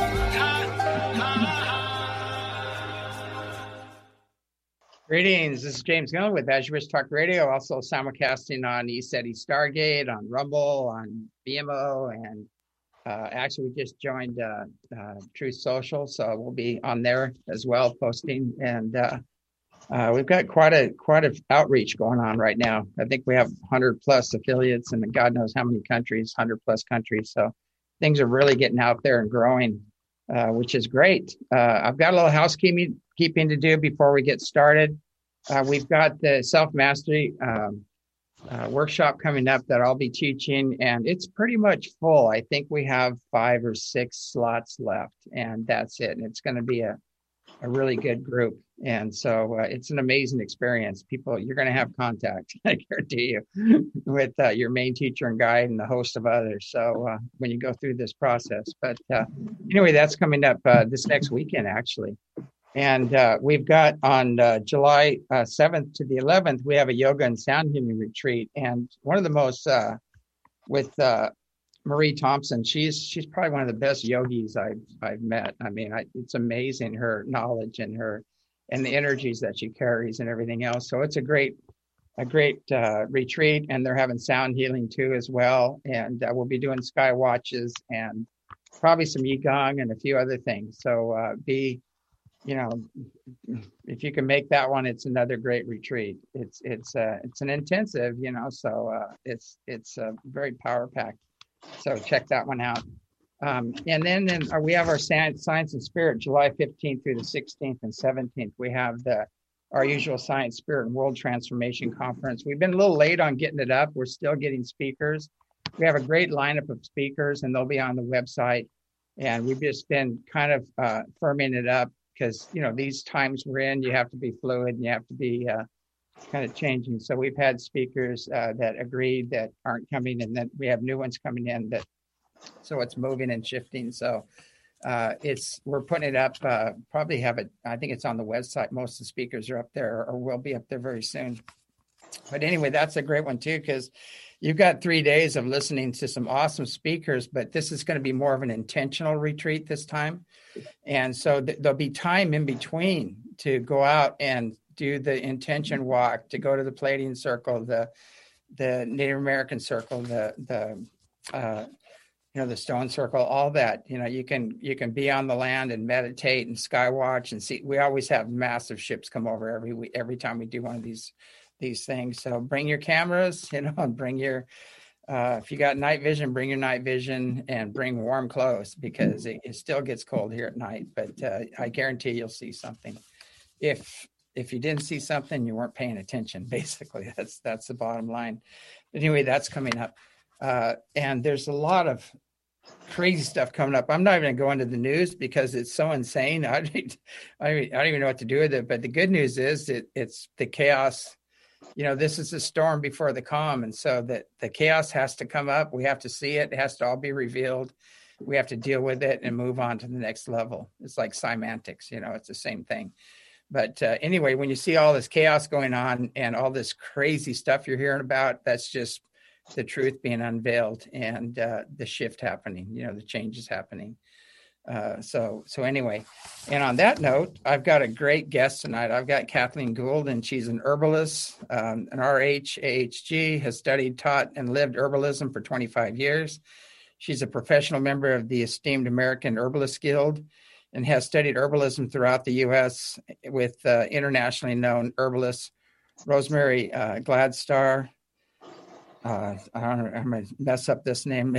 Greetings. This is James Gillen with As You Wish Talk Radio, also simulcasting on ECETI Stargate, on Rumble, on BMO, and actually we just joined Truth Social, so we'll be on there as well, posting. And we've got quite a outreach going on right now. I think we have 100 plus affiliates in God knows how many countries, 100 plus countries. So things are really getting out there and growing, which is great. I've got a little housekeeping to do before we get started. We've got the self-mastery workshop coming up that I'll be teaching, and it's pretty much full. I think we have 5 or 6 slots left, and that's it. And it's going to be a really good group. And so it's an amazing experience. People, you're going to have contact, I guarantee you, with your main teacher and guide and a host of others. So when you go through this process, but anyway, that's coming up this next weekend, actually. And we've got on July 7th to the 11th, we have a yoga and sound healing retreat. And one of the most, with Marie Thompson, she's probably one of the best yogis I've met. I mean, it's amazing, her knowledge and the energies that she carries and everything else. So it's a great retreat, and they're having sound healing too as well. And we'll be doing sky watches and probably some Qigong and a few other things. So if you can make that one, it's another great retreat. It's an intensive, so it's very power packed. So check that one out. And then we have our Science and Spirit, July 15th through the 16th and 17th. We have our usual Science, Spirit, and World Transformation Conference. We've been a little late on getting it up. We're still getting speakers. We have a great lineup of speakers, and they'll be on the website. And we've just been kind of firming it up because, these times we're in, you have to be fluid and you have to be kind of changing. So we've had speakers that agreed that aren't coming, and then we have new ones coming in so it's moving and shifting. So we're putting it up, probably have it, I think it's on the website. Most of the speakers are up there or will be up there very soon. But anyway, that's a great one too, because you've got 3 days of listening to some awesome speakers, but this is going to be more of an intentional retreat this time. And so there'll be time in between to go out and do the intention walk, to go to the Pleiadian circle, the Native American circle, the stone circle, all that. You can be on the land and meditate and sky watch and see. We always have massive ships come over every time we do one of these things. So bring your cameras, and bring your if you got night vision, bring your night vision, and bring warm clothes, because it still gets cold here at night. But I guarantee you'll see something. If you didn't see something, you weren't paying attention. Basically, that's the bottom line. Anyway, that's coming up, and there's a lot of crazy stuff coming up. I'm not even going to go into the news because it's so insane. I don't even know what to do with it. But the good news is it's the chaos. This is a storm before the calm. And so that the chaos has to come up. We have to see it. It has to all be revealed. We have to deal with it and move on to the next level. It's like semantics, it's the same thing. But anyway, when you see all this chaos going on and all this crazy stuff you're hearing about, that's just the truth being unveiled and the shift happening, the changes happening. So anyway, and on that note, I've got a great guest tonight. I've got Kathleen Gould, and she's an herbalist, an RHAHG, has studied, taught, and lived herbalism for 25 years. She's a professional member of the esteemed American Herbalist Guild and has studied herbalism throughout the U.S. with internationally known herbalists Rosemary Gladstar. I don't know, I'm going to mess up this name.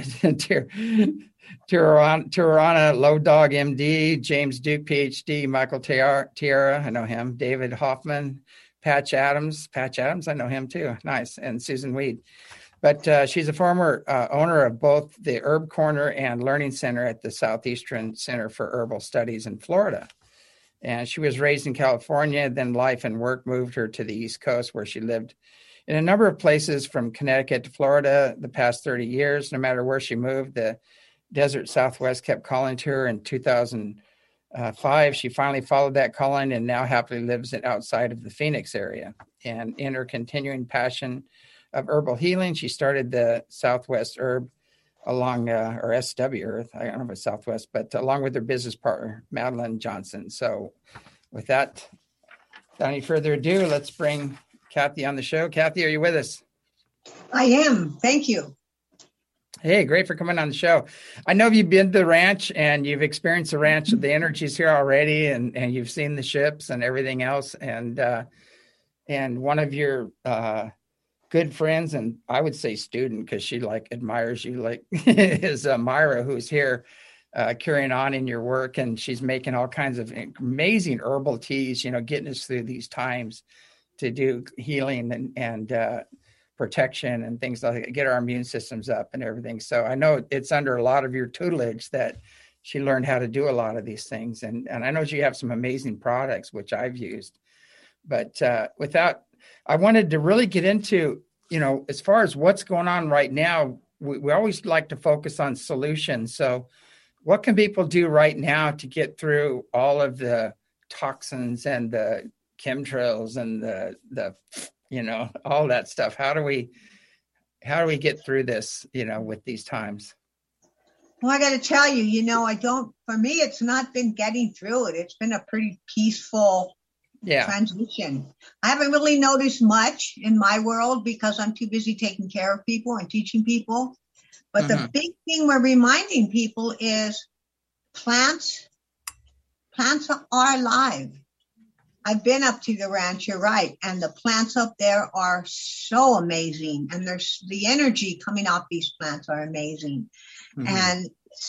Tirana Low Dog MD, James Duke PhD, Michael Tierra, I know him, David Hoffman, Patch Adams, I know him too, nice, and Susan Weed. But she's a former owner of both the Herb Corner and Learning Center at the Southeastern Center for Herbal Studies in Florida. And she was raised in California, then life and work moved her to the East Coast, where she lived in a number of places from Connecticut to Florida the past 30 years. No matter where she moved, the desert Southwest kept calling to her. In 2005, she finally followed that calling and now happily lives outside of the Phoenix area. And in her continuing passion of herbal healing, she started the Southwest Herb along or SW Earth. I don't know if it's Southwest, but along with their business partner, Madeline Johnson. So with that, without any further ado, let's bring Kathy on the show. Kathy, are you with us? I am. Thank you. Hey, great for coming on the show. I know you've been to the ranch and you've experienced the ranch. The energy's here already, and you've seen the ships and everything else. And one of your good friends, and I would say student, because she like admires you, like is Myra, who's here carrying on in your work, and she's making all kinds of amazing herbal teas, getting us through these times to do healing and protection and things like that, get our immune systems up and everything. So I know it's under a lot of your tutelage that she learned how to do a lot of these things. And I know you have some amazing products, which I've used. But I wanted to really get into, as far as what's going on right now, we always like to focus on solutions. So what can people do right now to get through all of the toxins and the chemtrails and the all that stuff? How do we get through this, with these times? Well, I got to tell you, for me, it's not been getting through it. It's been a pretty peaceful transition. I haven't really noticed much in my world because I'm too busy taking care of people and teaching people. But the big thing we're reminding people is plants are alive. I've been up to the ranch, you're right, and the plants up there are so amazing, and there's the energy coming off these plants are amazing. And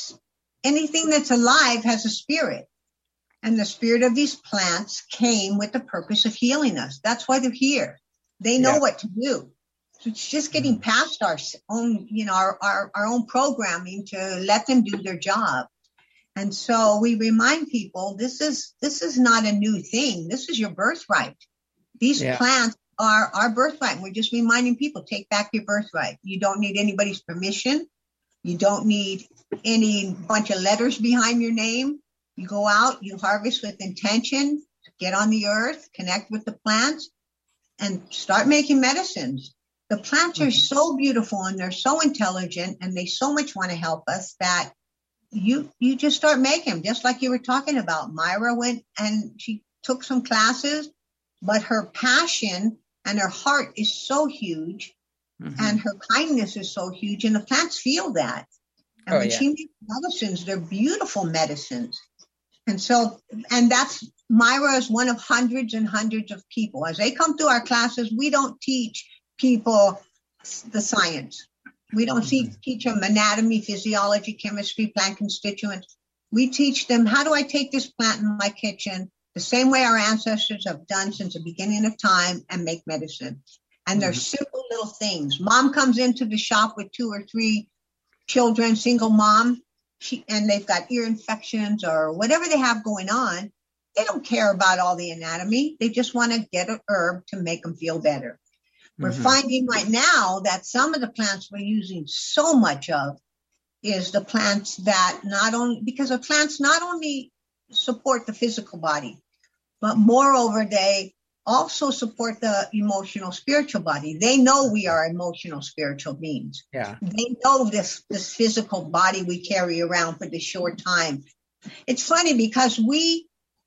anything that's alive has a spirit, and the spirit of these plants came with the purpose of healing us. That's why they're here. They know what to do. So it's just getting past our own, our own programming to let them do their job. And so we remind people, this is not a new thing. This is your birthright. These plants are our birthright. We're just reminding people, take back your birthright. You don't need anybody's permission. You don't need any bunch of letters behind your name. You go out, you harvest with intention, get on the earth, connect with the plants, and start making medicines. The plants are so beautiful and they're so intelligent and they so much want to help us that you just start making them, just like you were talking about. Myra went and she took some classes, but her passion and her heart is so huge and her kindness is so huge, and the plants feel that. And when she makes medicines, they're beautiful medicines. And so, that's Myra is one of hundreds and hundreds of people. As they come through our classes, we don't teach people the science. We don't teach them anatomy, physiology, chemistry, plant constituents. We teach them, how do I take this plant in my kitchen the same way our ancestors have done since the beginning of time and make medicine? And they're simple little things. Mom comes into the shop with 2 or 3 children, single mom, and they've got ear infections or whatever they have going on. They don't care about all the anatomy. They just want to get an herb to make them feel better. We're finding right now that some of the plants we're using so much of is the plants that because the plants not only support the physical body, but moreover, they also support the emotional, spiritual body. They know we are emotional, spiritual beings. Yeah. They know this physical body we carry around for this short time. It's funny because we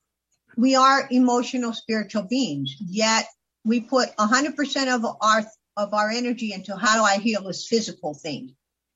are emotional, spiritual beings, yet we put 100% of our energy into how do I heal this physical thing,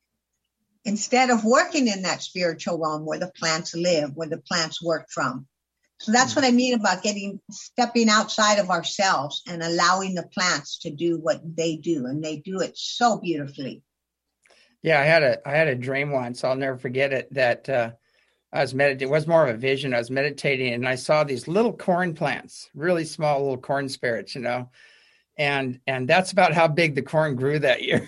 instead of working in that spiritual realm where the plants live, where the plants work from. So that's what I mean about stepping outside of ourselves and allowing the plants to do what they do, and they do it so beautifully. Yeah, I had a dream once. I'll never forget it. That I was meditating. It was more of a vision. I was meditating, and I saw these little corn plants, really small little corn spirits, and that's about how big the corn grew that year.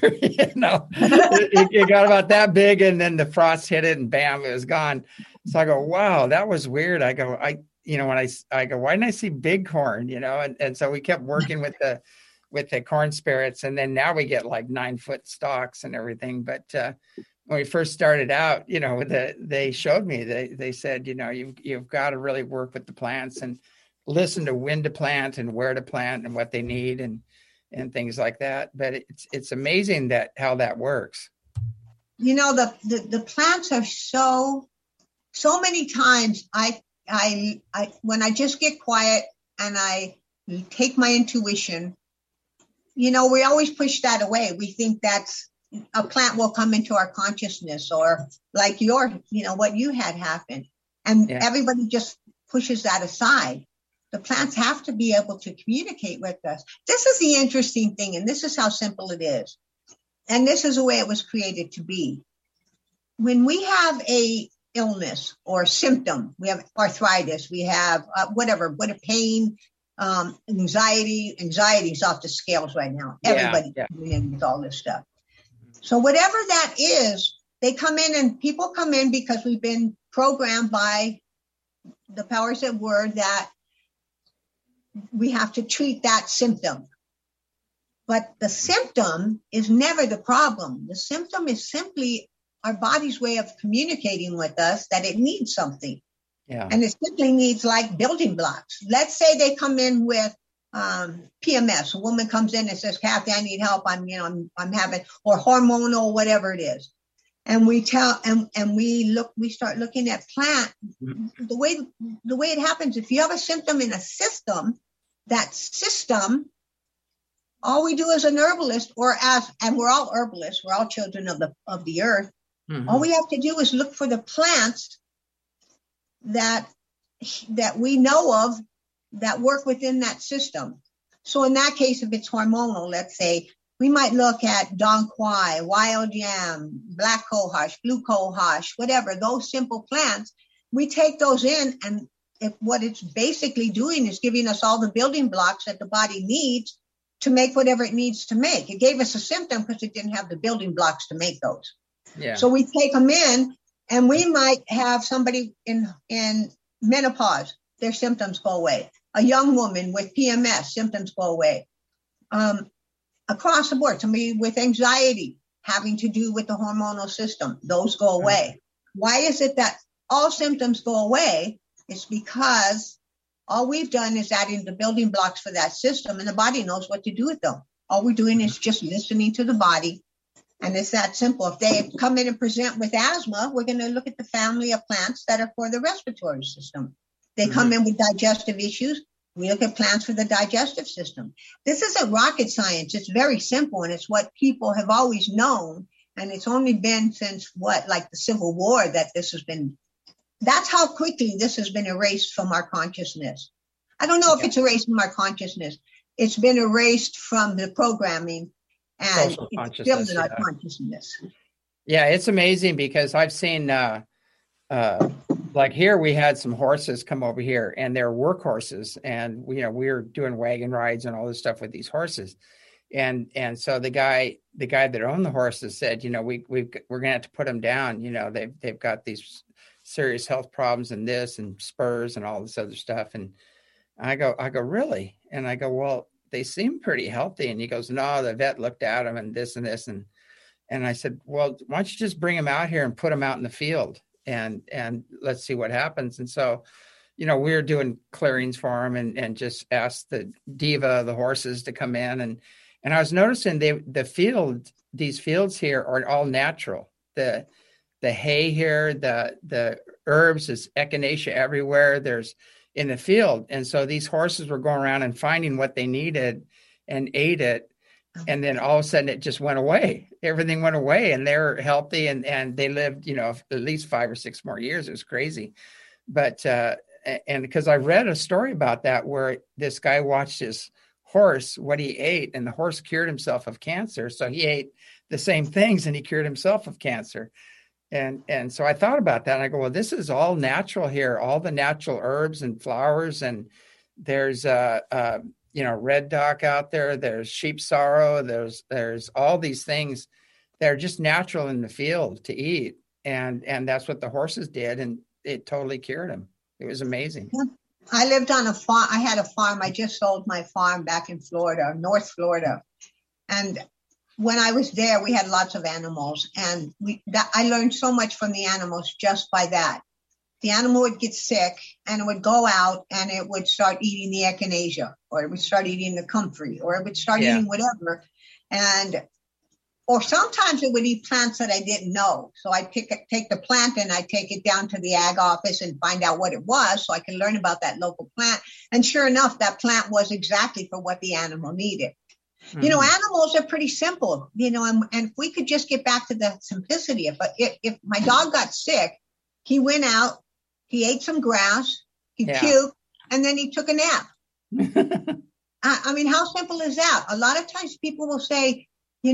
It got about that big, and then the frost hit it, and bam, it was gone. So I go, wow, that was weird. I go, when I go, why didn't I see big corn? And so we kept working with the corn spirits, and then now we get like 9-foot stalks and everything. But when we first started out, they showed me, they said, you've got to really work with the plants and listen to when to plant and where to plant and what they need and things like that. But it's amazing how that works. the plants are so many times I when I just get quiet and I take my intuition, we always push that away. We think that's a plant will come into our consciousness, or like what you had happen. And everybody just pushes that aside. The plants have to be able to communicate with us. This is the interesting thing, and this is how simple it is. And this is the way it was created to be. When we have a illness or symptom, we have arthritis, we have what a pain, anxiety's off the scales right now. Everybody's coming in with all this stuff. So whatever that is, they come in, and people come in because we've been programmed by the powers that were that we have to treat that symptom. But the symptom is never the problem. The symptom is simply our body's way of communicating with us that it needs something. Yeah. And it simply needs like building blocks. Let's say they come in with PMS. A woman comes in and says, Kathy, I need help. I'm having, or hormonal, whatever it is. And we we start looking at plant. The way it happens, if you have a symptom in a system, that system, all we do as an herbalist, and we're all herbalists, we're all children of the earth. Mm-hmm. All we have to do is look for the plants that we know of that work within that system. So in that case, if it's hormonal, let's say, we might look at Dong Quai, wild yam, black cohosh, blue cohosh, whatever, those simple plants. We take those in, and what it's basically doing is giving us all the building blocks that the body needs to make whatever it needs to make. It gave us a symptom because it didn't have the building blocks to make those. Yeah. So we take them in, and we might have somebody in menopause, their symptoms go away. A young woman with PMS, symptoms go away. Across the board, somebody with anxiety having to do with the hormonal system, those go away. Why is it that all symptoms go away? It's because all we've done is adding the building blocks for that system, and the body knows what to do with them. All we're doing is just listening to the body. And it's that simple. If they come in and present with asthma, we're going to look at the family of plants that are for the respiratory system. They come in with digestive issues. We look at plants for the digestive system. This isn't rocket science. It's very simple, and it's what people have always known. And it's only been since like the Civil War that this has been. That's how quickly this has been erased from our consciousness. I don't know if it's erased from our consciousness. It's been erased from the programming. And it's still in our consciousness. Yeah, it's amazing because I've seen, like here, we had some horses come over here, and they're work horses, and we were doing wagon rides and all this stuff with these horses, and so the guy that owned the horses said, we're gonna have to put them down. They've got these serious health problems and this and spurs and all this other stuff, and I go really, and I go, well, they seem pretty healthy. And he goes, no, the vet looked at them and this and this. And I said, well, why don't you just bring them out here and put them out in the field and let's see what happens. And so, we were doing clearings for them and just asked the diva, the horses, to come in. And I was noticing these fields here are all natural. The hay here, the herbs, is echinacea everywhere. There's in the field. And so these horses were going around and finding what they needed and ate it. And then all of a sudden it just went away. Everything went away, and they're healthy and they lived, at least 5 or 6 more years. It was crazy. But, and because I read a story about that, where this guy watched his horse, what he ate, and the horse cured himself of cancer. So he ate the same things and he cured himself of cancer. And so I thought about that, and I go, well, this is all natural here, all the natural herbs and flowers, and there's red dock out there, there's sheep sorrow, there's all these things that are just natural in the field to eat, and that's what the horses did, and it totally cured them. It was amazing. I lived on a farm. I had a farm. I just sold my farm back in Florida, North Florida, and when I was there, we had lots of animals, and I learned so much from the animals just by that. The animal would get sick, and it would go out, and it would start eating the echinacea, or it would start eating the comfrey, or it would start eating whatever. And or sometimes it would eat plants that I didn't know. So I'd take the plant and I'd take it down to the ag office and find out what it was so I could learn about that local plant. And sure enough, that plant was exactly for what the animal needed. Mm-hmm. Animals are pretty simple, and if we could just get back to the simplicity. If my dog got sick, he went out, he ate some grass, he puked, and then he took a nap. I mean, how simple is that? A lot of times people will say,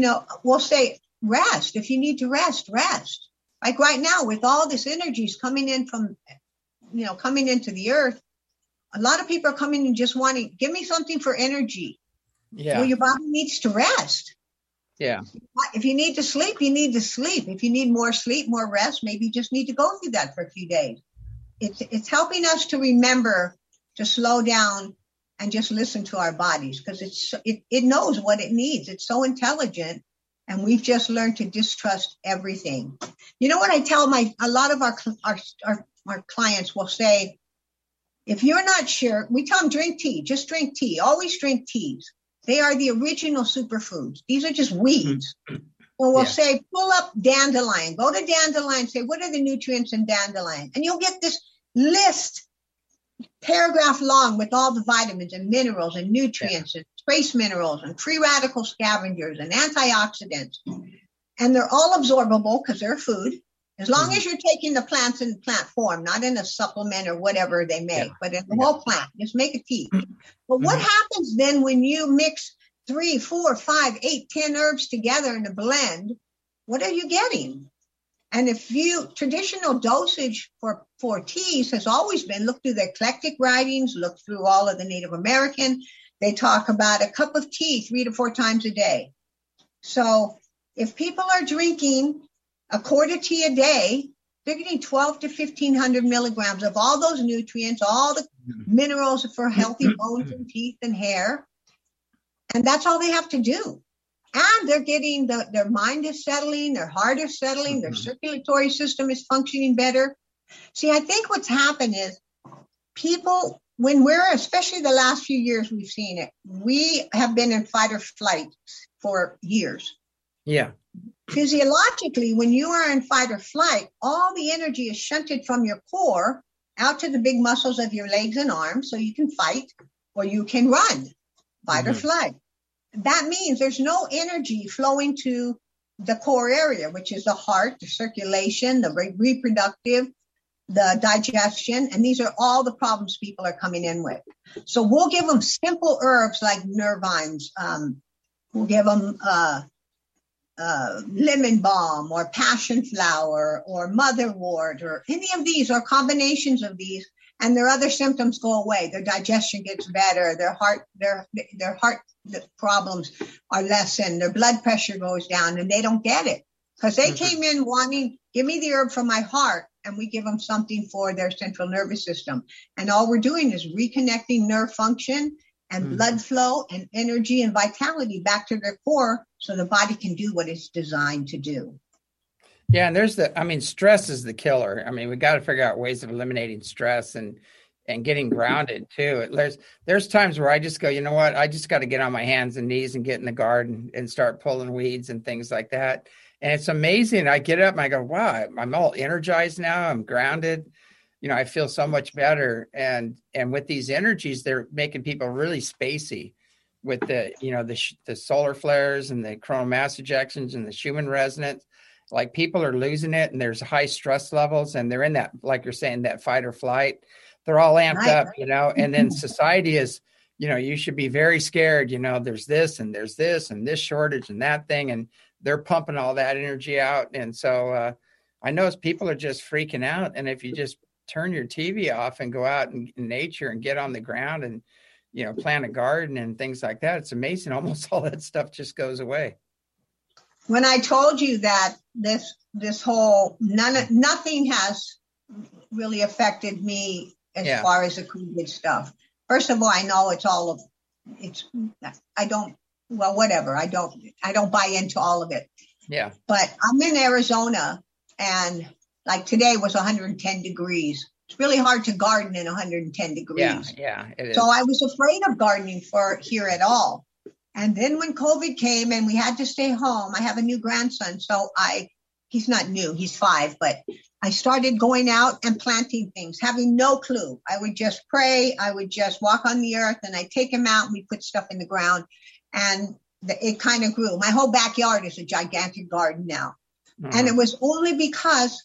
rest. If you need to rest, rest. Like right now, with all this energies coming in from, coming into the earth, a lot of people are coming and just wanting, give me something for energy. Yeah. Well, your body needs to rest. Yeah. If you need to sleep, you need to sleep. If you need more sleep, more rest, maybe you just need to go through that for a few days. It's helping us to remember to slow down and just listen to our bodies, because it knows what it needs. It's so intelligent, and we've just learned to distrust everything. You know what I tell a lot of our clients will say, if you're not sure, we tell them drink tea, just drink tea, always drink teas. They are the original superfoods. These are just weeds. Well, we'll say, pull up dandelion, go to dandelion, say, what are the nutrients in dandelion? And you'll get this list, paragraph long, with all the vitamins and minerals and nutrients and trace minerals and free radical scavengers and antioxidants. And they're all absorbable because they're food. As long as you're taking the plants in plant form, not in a supplement or whatever they make, but in the whole plant, just make a tea. But what happens then when you mix 3, 4, 5, 8, 10 herbs together in a blend? What are you getting? And traditional dosage for teas has always been, look through the eclectic writings, look through all of the Native American. They talk about a cup of tea 3 to 4 times a day. So if people are drinking a quart of tea a day, they're getting 12 to 1,500 milligrams of all those nutrients, all the minerals for healthy bones and teeth and hair. And that's all they have to do. And they're getting their mind is settling, their heart is settling, their circulatory system is functioning better. See, I think what's happened is people, especially the last few years, we've seen it. We have been in fight or flight for years. Yeah. Physiologically, when you are in fight or flight, all the energy is shunted from your core out to the big muscles of your legs and arms, so you can fight or you can run, fight or flight. That means there's no energy flowing to the core area, which is the heart, the circulation, the reproductive, the digestion, and these are all the problems people are coming in with. So we'll give them simple herbs like nervines. We'll give them lemon balm or passion flower or motherwort or any of these or combinations of these, and their other symptoms go away. Their digestion gets better. Their heart problems are lessened. Their blood pressure goes down, and they don't get it because they came in wanting, give me the herb for my heart, and we give them something for their central nervous system. And all we're doing is reconnecting nerve function and blood flow and energy and vitality back to their core so the body can do what it's designed to do. Yeah. And stress is the killer. I mean, we got to figure out ways of eliminating stress and getting grounded too. There's times where I just go, you know what? I just got to get on my hands and knees and get in the garden and start pulling weeds and things like that. And it's amazing. I get up and I go, wow, I'm all energized now. I'm grounded. I feel so much better. And with these energies, they're making people really spacey with the solar flares and the coronal mass ejections and the Schumann resonance. Like people are losing it, and there's high stress levels, and they're in that, like you're saying, that fight or flight. They're all amped up, and then society is, you should be very scared. There's this and there's this and this shortage and that thing, and they're pumping all that energy out. And so I know people are just freaking out. And if you just turn your TV off and go out in nature and get on the ground and, plant a garden and things like that, it's amazing. Almost all that stuff just goes away. When I told you that this whole, nothing has really affected me as far as the COVID stuff. First of all, I know I don't buy into all of it. Yeah. But I'm in Arizona, and like today was 110 degrees. It's really hard to garden in 110 degrees. Yeah, it is. So I was afraid of gardening for here at all. And then when COVID came and we had to stay home, I have a new grandson. So he's not new, he's 5, but I started going out and planting things, having no clue. I would just pray. I would just walk on the earth, and I'd take him out and we put stuff in the ground, and it kind of grew. My whole backyard is a gigantic garden now. And it was only because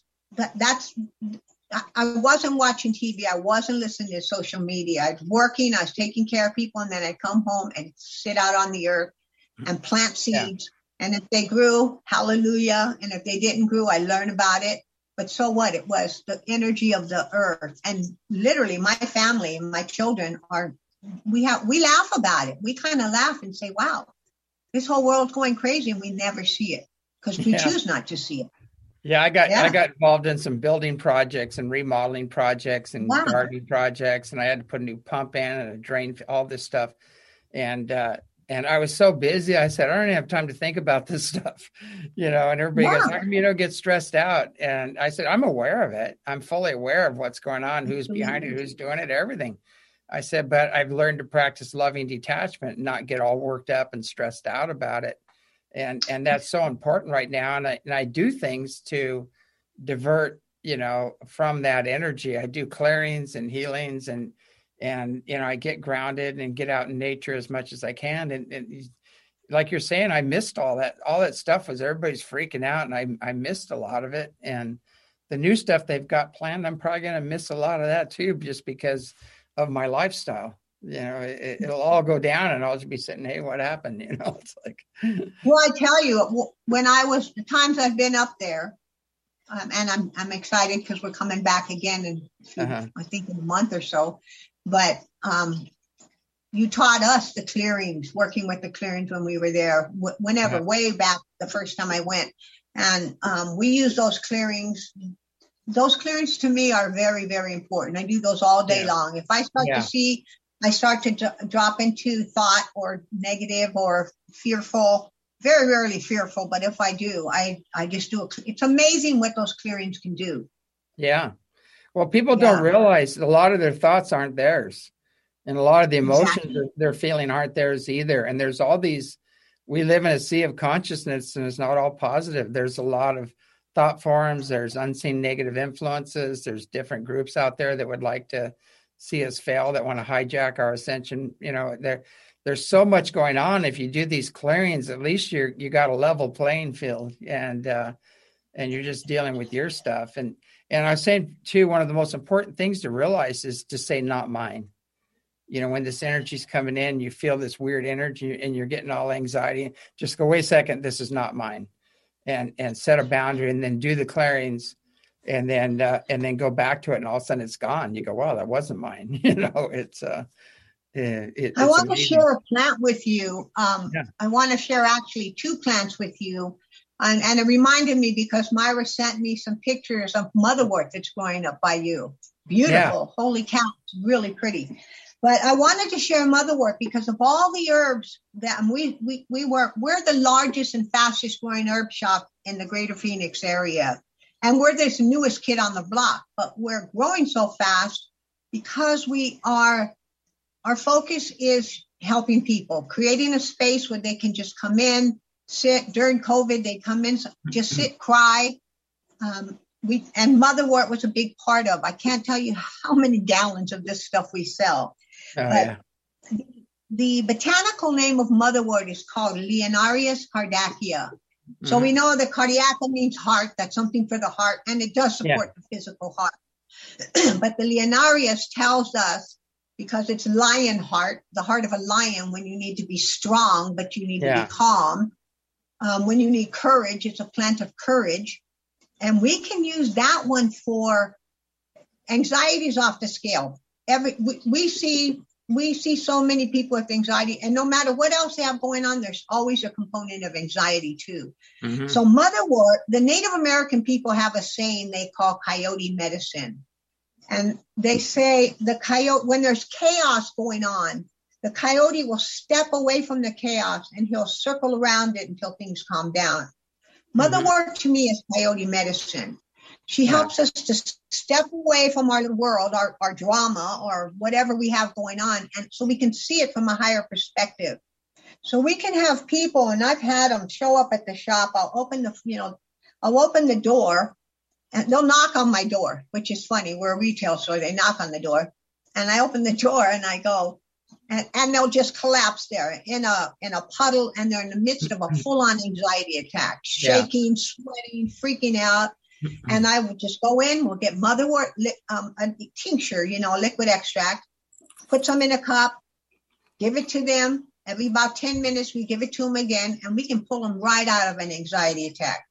I wasn't watching TV. I wasn't listening to social media. I was working. I was taking care of people. And then I'd come home and sit out on the earth and plant seeds. Yeah. And if they grew, hallelujah. And if they didn't grow, I learned about it. But so what? It was the energy of the earth. And literally my family and my children we laugh about it. We kind of laugh and say, wow, this whole world's going crazy, and we never see it because we choose not to see it. Yeah, I got involved in some building projects and remodeling projects and gardening projects, and I had to put a new pump in and a drain, all this stuff. And I was so busy, I said, I don't even have time to think about this stuff, and everybody goes, how come you don't get stressed out? And I said, I'm aware of it. I'm fully aware of what's going on, who's behind it, who's doing it, everything. I said, but I've learned to practice loving detachment, not get all worked up and stressed out about it. And that's so important right now. And I do things to divert, from that energy. I do clearings and healings and I get grounded and get out in nature as much as I can. And like you're saying, I missed all that. All that stuff was everybody's freaking out, and I missed a lot of it. And the new stuff they've got planned, I'm probably going to miss a lot of that too, just because of my lifestyle. It'll all go down and I'll just be sitting, hey, what happened? It's like. Well, I tell you, when the times I've been up there, and I'm excited because we're coming back again in, I think in a month or so, but you taught us the clearings, working with the clearings when we were there, whenever, way back the first time I went. And we use those clearings. Those clearings to me are very, very important. I do those all day long. If I start to drop into thought or negative or fearful, very rarely fearful, but if I do, I just do it. It's amazing what those clearings can do. Yeah. Well, people don't realize a lot of their thoughts aren't theirs. And a lot of the emotions they're feeling aren't theirs either. And there's all these, we live in a sea of consciousness, and it's not all positive. There's a lot of thought forms, there's unseen negative influences, there's different groups out there that would like to see us fail, that want to hijack our ascension. There's so much going on. If you do these clearings, at least you got a level playing field, and you're just dealing with your stuff. And I was saying too, one of the most important things to realize is to say, not mine. When this energy's coming in, you feel this weird energy and you're getting all anxiety, just go, wait a second, this is not mine. And set a boundary, and then do the clearings, and then go back to it, and all of a sudden it's gone. You go, wow, that wasn't mine. It's I want to share a plant with you. I want to share actually 2 plants with you, and it reminded me because Myra sent me some pictures of motherwort that's growing up by you. Beautiful, holy cow, it's really pretty. But I wanted to share motherwort because of all the herbs that we're the largest and fastest growing herb shop in the greater Phoenix area. And we're this newest kid on the block, but we're growing so fast because our focus is helping people, creating a space where they can just come in, sit. During COVID, they come in, just sit, cry. And motherwort was a big part of. I can't tell you how many gallons of this stuff we sell. The botanical name of motherwort is called Lionarius cardiaca. So we know that cardiaca means heart. That's something for the heart, and it does support the physical heart. But the Lionarius tells us, because it's lion heart, the heart of a lion, when you need to be strong, but you need to be calm. When you need courage, it's a plant of courage. And we can use that one for anxieties off the scale. We see so many people with anxiety, and no matter what else they have going on, there's always a component of anxiety too. So motherwort, the Native American people have a saying they call coyote medicine. And they say the coyote, when there's chaos going on, the coyote will step away from the chaos and he'll circle around it until things calm down. Motherwort to me is coyote medicine. She helps us to step away from our world, our drama, or whatever we have going on, and so we can see it from a higher perspective. So we can have people, and I've had them show up at the shop. I'll open the door, and they'll knock on my door, which is funny. We're a retail store. They knock on the door, and I open the door and I go, and they'll just collapse there in a puddle, and they're in the midst of a full-on anxiety attack, shaking, sweating, freaking out. And I would just go in, we'll get motherwort, a tincture, liquid extract, put some in a cup, give it to them. Every about 10 minutes, we give it to them again, and we can pull them right out of an anxiety attack.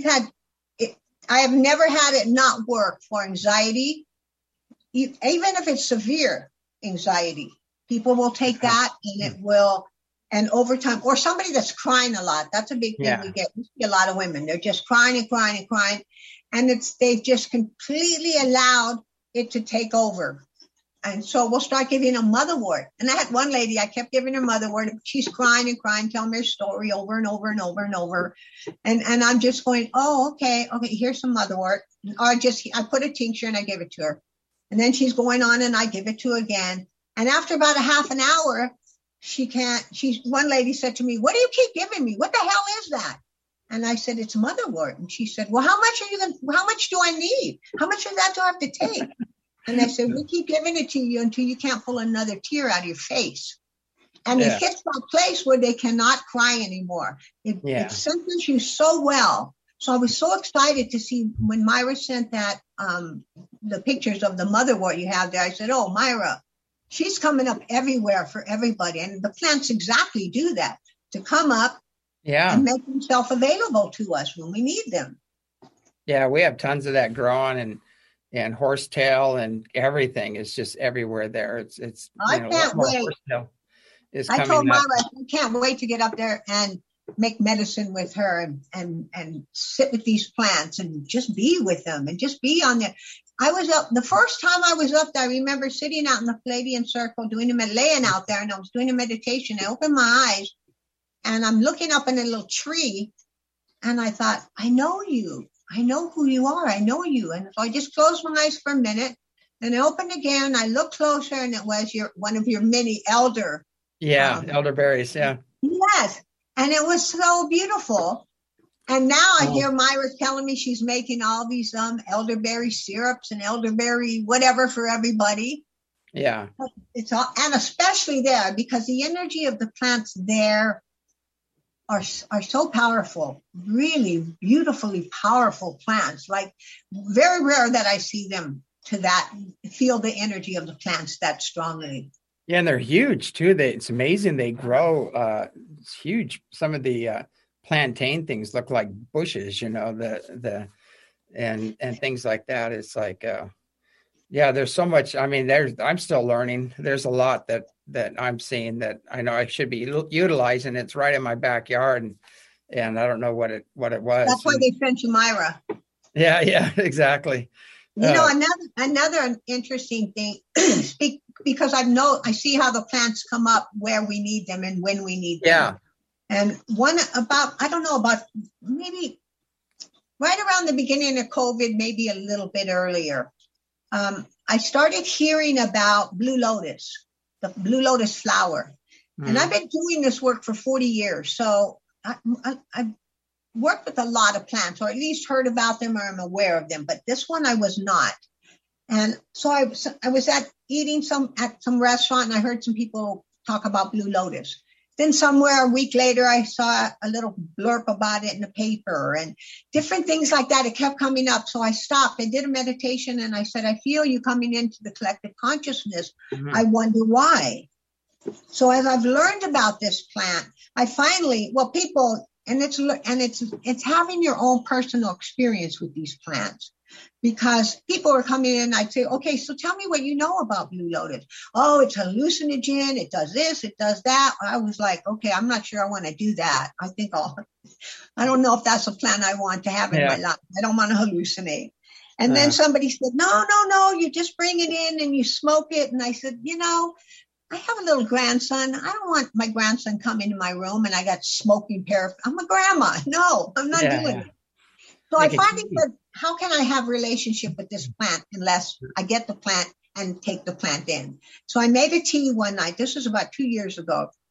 I have never had it not work for anxiety, even if it's severe anxiety. People will take that, and it will, and over time, or somebody that's crying a lot. That's a big thing we get. We see a lot of women. They're just crying and crying and crying, and they've just completely allowed it to take over. And so we'll start giving them motherwort. And I had one lady, I kept giving her motherwort. She's crying and crying, telling her story over and over and over and over. And I'm just going, oh, okay, here's some motherwort. Or I put a tincture and I give it to her. And then she's going on and I give it to her again. And after about a half an hour, one lady said to me, what do you keep giving me? What the hell is that? And I said, it's motherwort. And she said, well, how much do I need? How much of that do I have to take? And I said, we keep giving it to you until you can't pull another tear out of your face. And it hits that place where they cannot cry anymore. It centers you so well. So I was so excited to see when Myra sent that, the pictures of the motherwort you have there. I said, oh, Myra, she's coming up everywhere for everybody. And the plants exactly do that, to come up and make themselves available to us when we need them. Yeah, we have tons of that growing, and horsetail and everything is just everywhere there. I can't wait. I told Myra I can't wait to get up there and make medicine with her and sit with these plants and just be with them and just be on there. I was up the first time I was up there. I remember sitting out in the Palladian circle laying out there, and I was doing a meditation. I opened my eyes and I'm looking up in a little tree, and I thought, I know you. I know who you are. I know you. And so I just closed my eyes for a minute, and I opened again. I looked closer, and it was one of your many elder. Elderberries. Yeah. Yes. And it was so beautiful. And now I hear Myra telling me she's making all these elderberry syrups and elderberry whatever for everybody. Yeah. It's all, and especially there, because the energy of the plants there are so powerful, really beautifully powerful plants. Like, very rare that I see them feel the energy of the plants that strongly. Yeah, and they're huge too. It's amazing. They grow. It's huge. Some of the plantain things look like bushes, and things like that. It's like, there's so much. I mean, I'm still learning. There's a lot that I'm seeing that I know I should be utilizing. It's right in my backyard, and I don't know what it was. That's why they sent you Myra. Yeah, exactly. Another interesting thing, because I see how the plants come up where we need them and when we need them. Yeah. And I don't know about maybe right around the beginning of COVID, maybe a little bit earlier. I started hearing about blue lotus, the blue lotus flower. Mm-hmm. And I've been doing this work for 40 years. So I've worked with a lot of plants, or at least heard about them, or I'm aware of them. But this one I was not. And so I was eating at some restaurant, and I heard some people talk about blue lotus. Then somewhere a week later, I saw a little blurb about it in the paper and different things like that. It kept coming up. So I stopped. I did a meditation, and I said, I feel you coming into the collective consciousness. Mm-hmm. I wonder why. So as I've learned about this plant, I finally, it's having your own personal experience with these plants. Because people are coming in, I'd say, okay, so tell me what you know about blue lotus. Oh, it's hallucinogen. It does this, it does that. I was like, okay, I'm not sure I want to do that. I don't know if that's a plant I want to have in my life. I don't want to hallucinate. And then somebody said, no, you just bring it in and you smoke it. And I said, I have a little grandson. I don't want my grandson coming to my room and I got smoking paraffin. I'm a grandma. No, I'm not doing it. So I finally said, how can I have a relationship with this plant unless I get the plant and take the plant in? So I made a tea one night. This was about 2 years ago.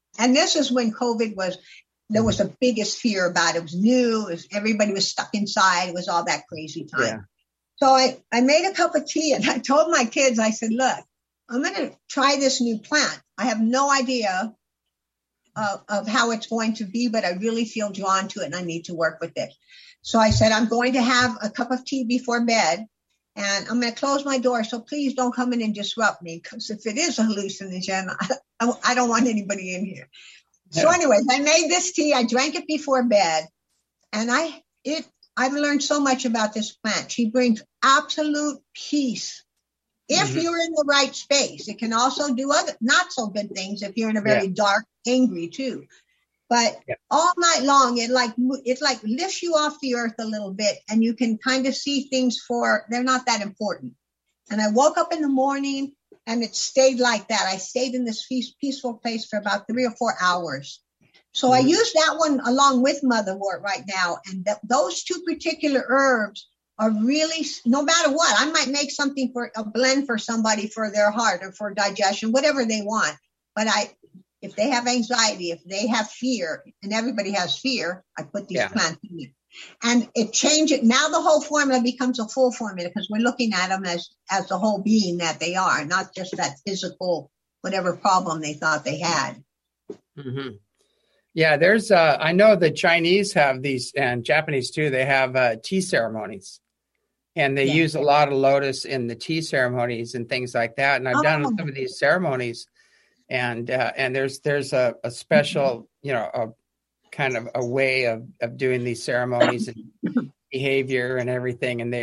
And this is when COVID was, there was the biggest fear about it. It was new. Everybody was stuck inside. It was all that crazy time. Yeah. So I made a cup of tea and I told my kids, I said, look, I'm going to try this new plant. I have no idea of how it's going to be, but I really feel drawn to it and I need to work with it. So I said, I'm going to have a cup of tea before bed and I'm going to close my door. So please don't come in and disrupt me, because if it is a hallucinogen, I don't want anybody in here. Yeah. So anyways, I made this tea. I drank it before bed and I've learned so much about this plant. She brings absolute peace. If you're in the right space. It can also do other not so good things if you're in a very dark, angry too. But all night long, it like lifts you off the earth a little bit, and you can kind of see things they're not that important. And I woke up in the morning, and it stayed like that. I stayed in this peaceful place for about 3 or 4 hours. So I use that one along with motherwort right now, and those two particular herbs are really, no matter what, I might make something for a blend for somebody for their heart or for digestion, whatever they want. But if they have anxiety, if they have fear, and everybody has fear, I put these plants in it. And it changes. Now the whole formula becomes a full formula because we're looking at them as the whole being that they are, not just that physical, whatever problem they thought they had. Mm-hmm. Yeah, there's, I know the Chinese have these, and Japanese too, they have tea ceremonies. And they use a lot of lotus in the tea ceremonies and things like that. And I've done some of these ceremonies, and there's a special, a kind of a way of doing these ceremonies and behavior and everything. And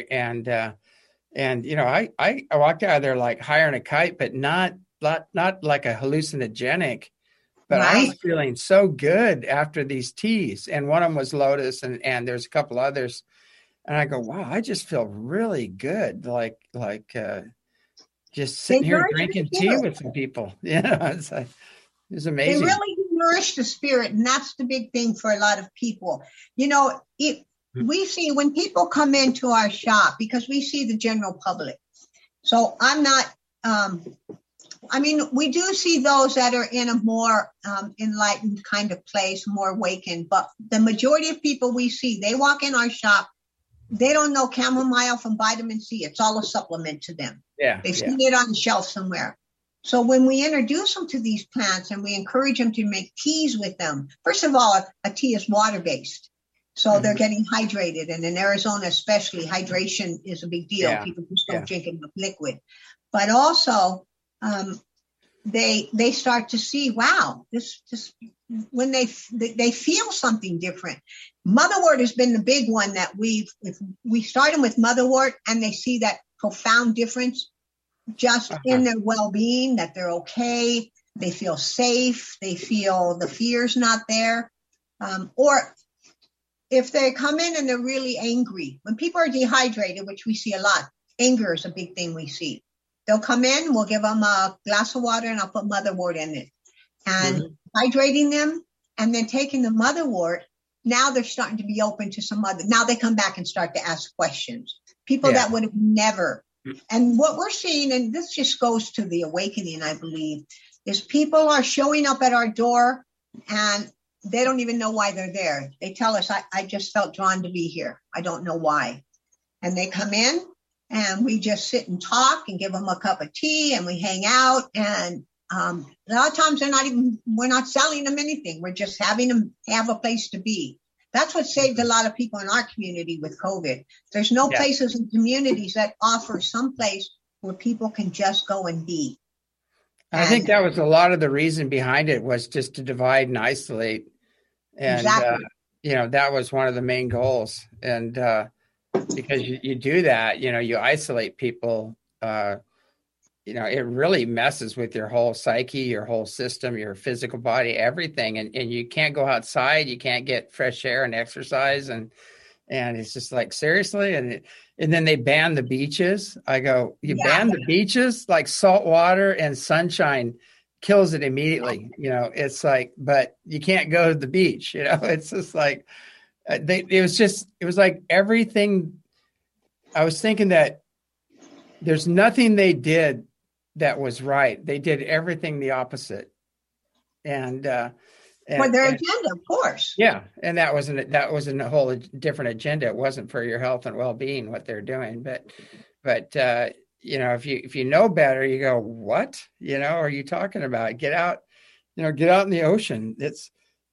I walked out of there like higher than a kite, but not like a hallucinogenic. But I was feeling so good after these teas, and one of them was lotus, and there's a couple others. And I go, wow, I just feel really good, like just sitting here drinking tea with some people. It's amazing. They really nourish the spirit, and that's the big thing for a lot of people. We see when people come into our shop, because we see the general public. So I'm not. We do see those that are in a more enlightened kind of place, more awakened. But the majority of people we see, they walk in our shop. They don't know chamomile from vitamin C. It's all a supplement to them. Yeah, they've seen it on the shelf somewhere. So when we introduce them to these plants and we encourage them to make teas with them, first of all, a tea is water-based. So they're getting hydrated. And in Arizona especially, hydration is a big deal. Yeah. People just don't drink enough liquid. But also, they start to see, wow, this when they feel something different. Motherwort has been the big one that we start them with motherwort and they see that profound difference just in their well-being, that they're okay, they feel safe, they feel the fear's not there. Or if they come in and they're really angry, when people are dehydrated, which we see a lot, anger is a big thing we see. They'll come in, we'll give them a glass of water and I'll put motherwort in it. And hydrating them and then taking the motherwort, now they're starting to be open to some other. Now they come back and start to ask questions. People that would have never. And what we're seeing, and this just goes to the awakening, I believe, is people are showing up at our door and they don't even know why they're there. They tell us, I just felt drawn to be here. I don't know why. And they come in and we just sit and talk and give them a cup of tea and we hang out. And a lot of times we're not selling them anything. We're just having them have a place to be. That's what saved a lot of people in our community with COVID. There's no places and communities that offer some place where people can just go and be. I think that was a lot of the reason behind it, was just to divide and isolate. And, that was one of the main goals. And because you do that, you isolate people, it really messes with your whole psyche, your whole system, your physical body, everything. And you can't go outside. You can't get fresh air and exercise. And it's just like, seriously? And then they ban the beaches. I go, ban the beaches? Like salt water and sunshine kills it immediately. It's like, but you can't go to the beach. It's just like, it was like everything. I was thinking that there's nothing they did that was right. They did everything the opposite. for their agenda, of course. Yeah, and that wasn't a whole different agenda. It wasn't for your health and well-being what they're doing, but if you know better, you go, what are you talking about? Get out in the ocean. It's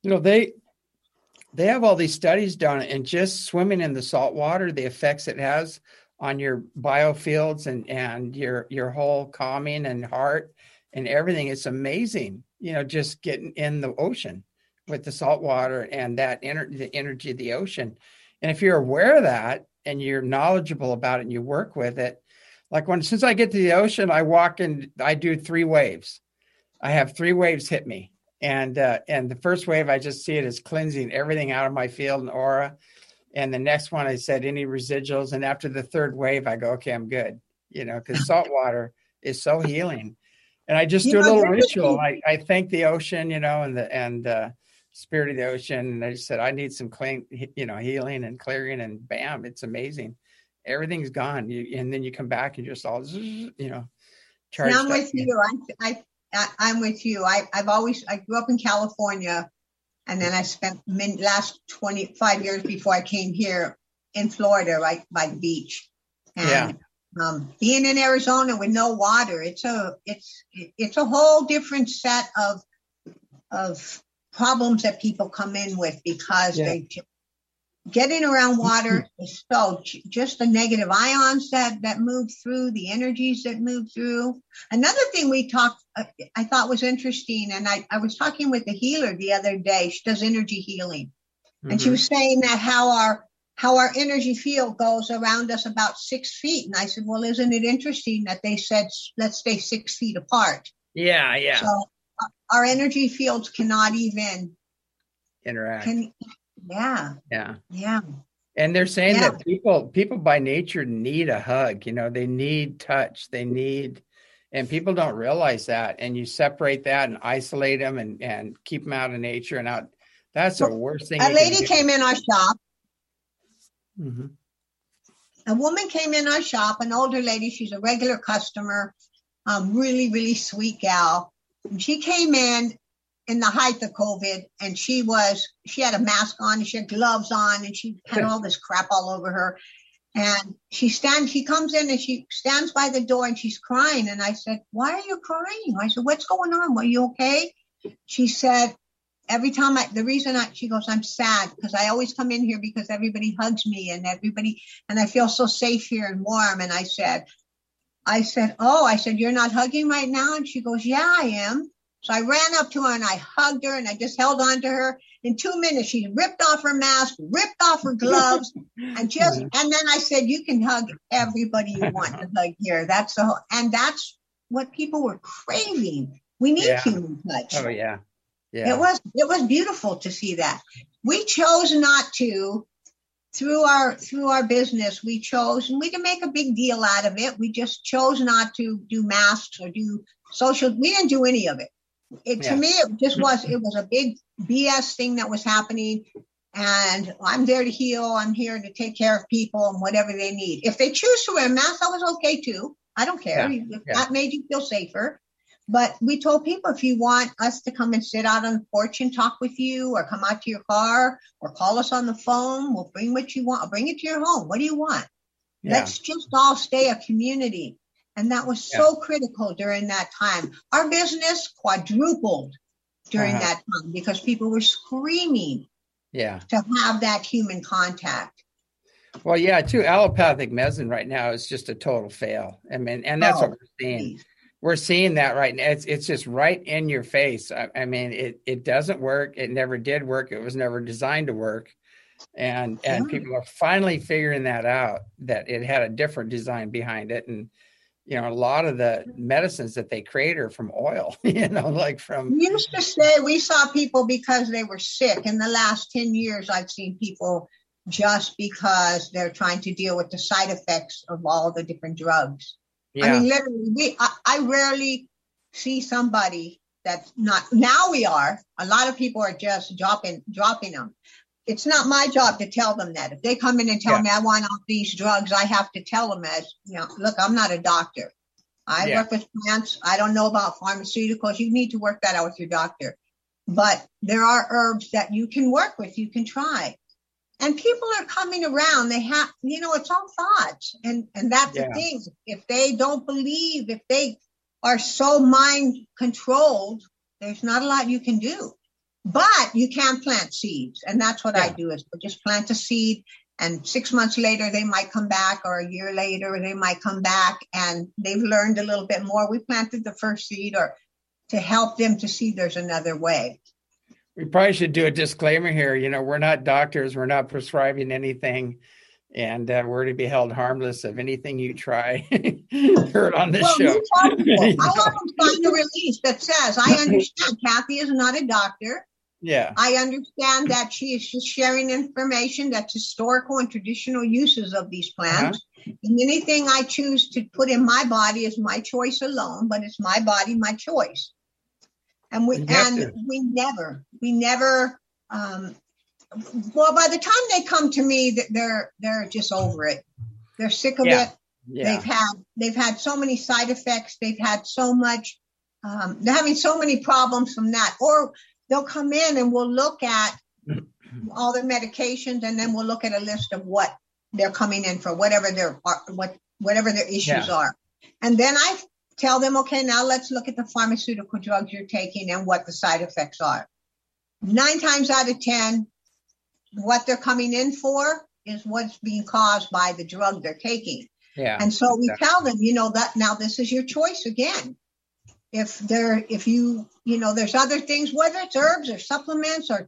they have all these studies done, and just swimming in the salt water, the effects it has on your biofields and your whole calming and heart and everything. It's amazing, just getting in the ocean with the salt water and the energy of the ocean. And if you're aware of that and you're knowledgeable about it and you work with it, like since I get to the ocean, I walk and I do 3 waves. I have 3 waves hit me. And the first wave, I just see it as cleansing everything out of my field and aura. And the next one, I said, any residuals. And after the 3rd wave, I go, okay, I'm good, because salt water is so healing. And I just do a little ritual. I thank the ocean, and the spirit of the ocean. And I just said, I need some clean, healing and clearing, and bam, it's amazing. Everything's gone. And then you come back and just all, charged I'm with you. I'm with you. I grew up in California, and then I spent the last 25 years before I came here in Florida, right by the beach. And being in Arizona with no water, it's a whole different set of problems that people come in with, because they getting around water is so just the negative ions that move through, the energies that move through. Another thing I thought was interesting, and I was talking with a healer the other day. She does energy healing, and she was saying that how our energy field goes around us about 6 feet. And I said, well, isn't it interesting that they said let's stay 6 feet apart? Yeah. So our energy fields cannot even interact. Yeah. And they're saying that people by nature need a hug. They need touch. And people don't realize that. And you separate that and isolate them and keep them out of nature and out. That's the worst thing. A lady came in our shop. Mm-hmm. A woman came in our shop, an older lady. She's a regular customer, really, really sweet gal. And she came in the height of COVID, and she had a mask on, and she had gloves on, and she had all this crap all over her. And she comes in and she stands by the door and she's crying. And I said, why are you crying? I said, what's going on? Are you okay? She said, she goes, I'm sad because I always come in here because everybody hugs me and I feel so safe here and warm. And I said, you're not hugging right now? And she goes, yeah, I am. So I ran up to her and I hugged her and I just held on to her. In 2 minutes, she ripped off her mask, ripped off her gloves, and then I said, you can hug everybody you want to hug here. That's what people were craving. We need human touch. Oh yeah. It was beautiful to see that. We chose not to, through our business, we chose, and we didn't make a big deal out of it. We just chose not to do masks or do social. We didn't do any of it. To me, it was a big BS thing that was happening. And I'm there to heal. I'm here to take care of people and whatever they need. If they choose to wear a mask, that was okay too. I don't care. If that made you feel safer. But we told people, if you want us to come and sit out on the porch and talk with you, or come out to your car, or call us on the phone, we'll bring what you want. I'll bring it to your home. What do you want? Let's just all stay a community. And that was so critical during that time. Our business quadrupled during that time because people were screaming to have that human contact. Well, too, allopathic medicine right now is just a total fail. I mean, and that's what we're seeing. Please. We're seeing that right now. It's just right in your face. I mean, it doesn't work. It never did work. It was never designed to work. And people are finally figuring that out, that it had a different design behind it. And a lot of the medicines that they create are from oil, We used to say we saw people because they were sick. In the last 10 years, I've seen people just because they're trying to deal with the side effects of all the different drugs. Yeah. I mean, literally, I rarely see somebody that's not, now we are, a lot of people are just dropping them. It's not my job to tell them that. If they come in and tell me I want all these drugs, I have to tell them look, I'm not a doctor. I work with plants. I don't know about pharmaceuticals. You need to work that out with your doctor. but there are herbs that you can work with, you can try. And people are coming around. They have, it's all thoughts. And that's the thing. If they don't believe, if they are so mind controlled, there's not a lot you can do. But you can plant seeds. And that's what I do, is just plant a seed. And 6 months later, they might come back, or a year later, they might come back, and they've learned a little bit more. We planted the first seed, or to help them to see there's another way. We probably should do a disclaimer here. We're not doctors. We're not prescribing anything. And we're to be held harmless of anything you try. Heard on this show. I want to sign a release that says, I understand Kathy is not a doctor. Yeah. I understand that she is just sharing information that's historical and traditional uses of these plants. And anything I choose to put in my body is my choice alone, but it's my body, my choice. And we never, well, by the time they come to me, they're just over it. They're sick of it. Yeah. They've had so many side effects. They've had so much, they're having so many problems from that. Or they'll come in and we'll look at all their medications, and then we'll look at a list of what they're coming in for, whatever their issues are. And then I tell them, okay, now let's look at the pharmaceutical drugs you're taking and what the side effects are. 9 times out of 10, what they're coming in for is what's being caused by the drug they're taking. Yeah. And so we tell them, that now this is your choice again. If there's other things, whether it's herbs or supplements or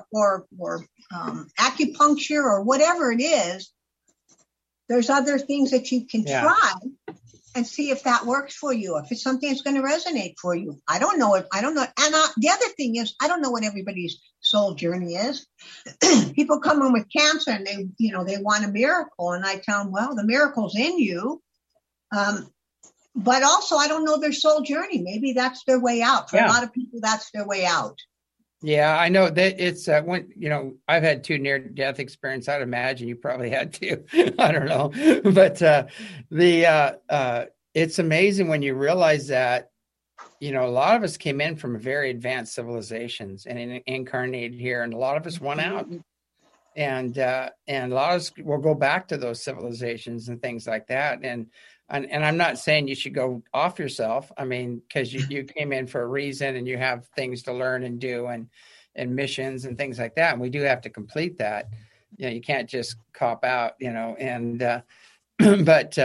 acupuncture or whatever it is, there's other things that you can try and see if that works for you. If it's something that's going to resonate for you. I don't know. And the other thing is, I don't know what everybody's soul journey is. People come in with cancer and they want a miracle. And I tell them, well, the miracle's in you. But also, I don't know their soul journey. Maybe that's their way out. For a lot of people, that's their way out. Yeah, I know that it's when, I've had 2 near-death experiences. I'd imagine you probably had too. I don't know. But it's amazing when you realize that, a lot of us came in from very advanced civilizations and incarnated here, and a lot of us went out. And a lot of us will go back to those civilizations and things like that. And I'm not saying you should go off yourself. I mean, because you came in for a reason and you have things to learn and do and missions and things like that. And we do have to complete that. You can't just cop out, and but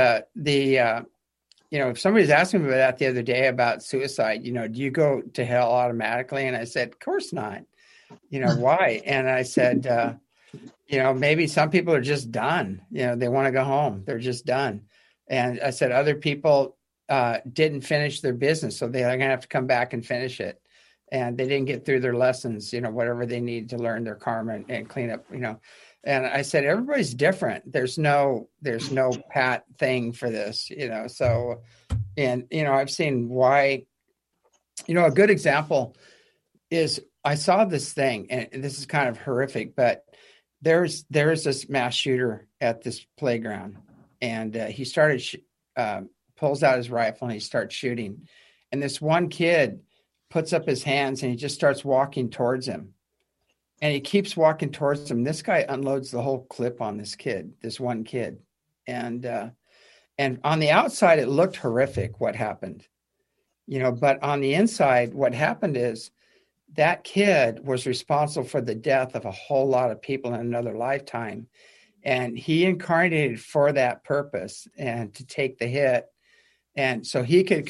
if somebody's asking me about that the other day about suicide, do you go to hell automatically? And I said, of course not. Why? And I said, maybe some people are just done. They want to go home. They're just done. And I said, other people didn't finish their business, so they're going to have to come back and finish it. And they didn't get through their lessons, whatever they need to learn their karma and clean up, And I said, everybody's different. There's no pat thing for this, So, and, I've seen why, a good example is I saw this thing, and this is kind of horrific, but there's this mass shooter at this playground. And he started, pulls out his rifle and he starts shooting. And this one kid puts up his hands and he just starts walking towards him. And he keeps walking towards him. This guy unloads the whole clip on this kid, this one kid. And on the outside, it looked horrific what happened. But on the inside, what happened is that kid was responsible for the death of a whole lot of people in another lifetime. And he incarnated for that purpose and to take the hit. And so he could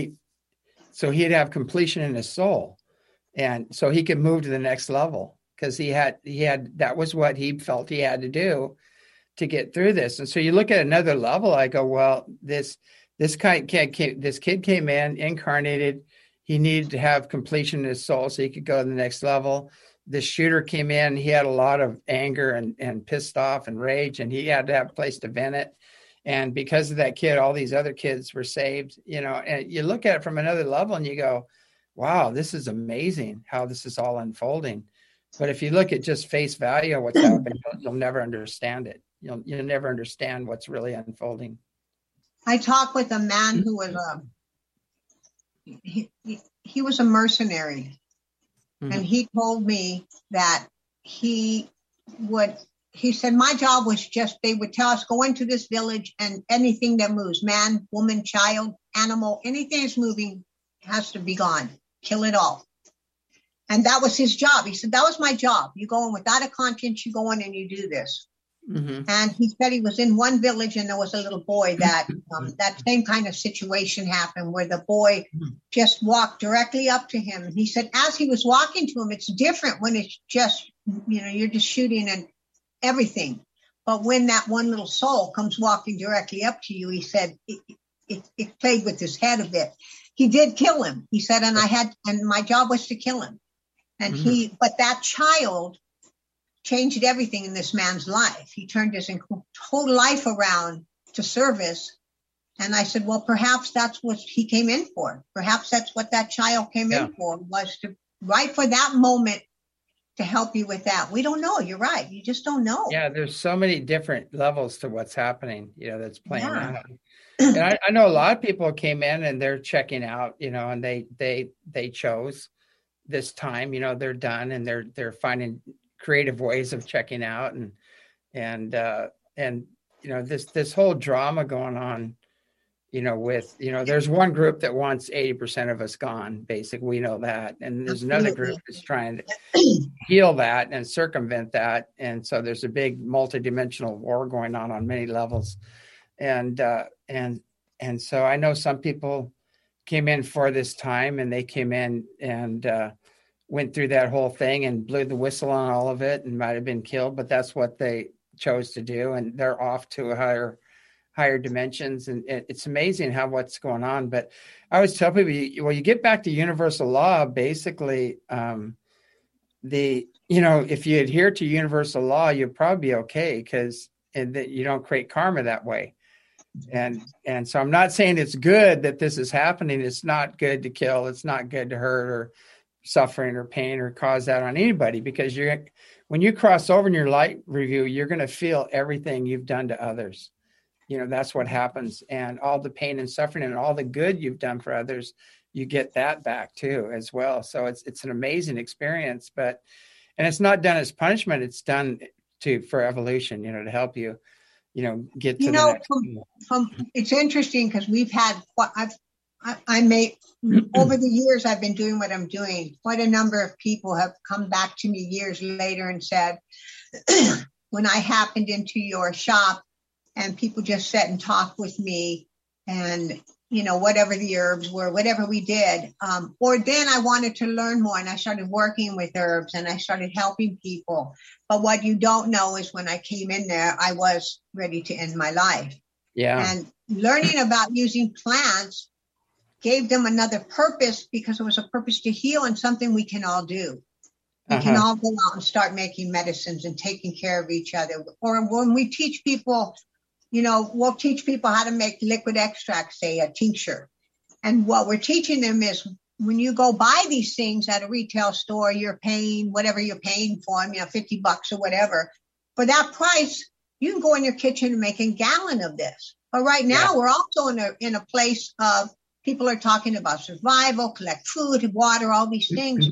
he'd have completion in his soul. And so he could move to the next level because he had, that was what he felt he had to do to get through this. And so you look at another level, I go, well, this kid came in, incarnated. He needed to have completion in his soul so he could go to the next level. The shooter came in, he had a lot of anger and pissed off and rage, and he had to have a place to vent it. And because of that kid, all these other kids were saved, and you look at it from another level and you go, wow, this is amazing how this is all unfolding. But if you look at just face value of what's happening, you'll never understand it. You'll never understand what's really unfolding. I talked with a man who was he was a mercenary. Mm-hmm. And he told me that he said, my job was just, they would tell us, go into this village and anything that moves, man, woman, child, animal, anything that's moving has to be gone. Kill it all. And that was his job. He said, that was my job. You go in without a conscience, you go in and you do this. Mm-hmm. And he said he was in one village and there was a little boy that that same kind of situation happened where the boy just walked directly up to him. And he said, as he was walking to him, it's different when it's just, you're just shooting and everything. But when that one little soul comes walking directly up to you, he said, it played with his head a bit. He did kill him. He said, and my job was to kill him. And but that child changed everything in this man's life. He turned his whole life around to service. And I said, well, perhaps that's what he came in for. Perhaps that's what that child came in for, was to, right for that moment, to help you with that. We don't know. You're right. You just don't know. Yeah, there's so many different levels to what's happening, that's playing out. And I know a lot of people came in and they're checking out, and they chose this time, they're done and they're finding creative ways of checking out and this whole drama going on, with, there's one group that wants 80% of us gone, basically, we know that. And there's another group that's trying to heal that and circumvent that. And so there's a big multidimensional war going on many levels. And so I know some people came in for this time and they came in and went through that whole thing and blew the whistle on all of it and might have been killed, but that's what they chose to do. And they're off to a higher dimensions. And it's amazing what's going on. But I always tell people, you get back to universal law, basically, if you adhere to universal law, you'll probably be okay because you don't create karma that way. And so I'm not saying it's good that this is happening. It's not good to kill. It's not good to hurt or suffering or pain or cause that on anybody, because when you cross over in your light review, you're going to feel everything you've done to others. That's what happens. And all the pain and suffering and all the good you've done for others, you get that back too, as well. So it's an amazing experience, and it's not done as punishment. It's done for evolution, to help you, get to the next. It's interesting because we've had over the years I've been doing what I'm doing. Quite a number of people have come back to me years later and said, when I happened into your shop and people just sat and talked with me and, whatever the herbs were, whatever we did, or then I wanted to learn more and I started working with herbs and I started helping people. But what you don't know is when I came in there, I was ready to end my life. Yeah. And learning about using plants gave them another purpose, because it was a purpose to heal and something we can all do. We can all go out and start making medicines and taking care of each other. Or when we teach people, we'll teach people how to make liquid extract, say a tincture. And what we're teaching them is when you go buy these things at a retail store, you're paying whatever you're paying for them, $50 or whatever. For that price, you can go in your kitchen and make a gallon of this. But right now, we're also in a place of people are talking about survival, collect food, water, all these things.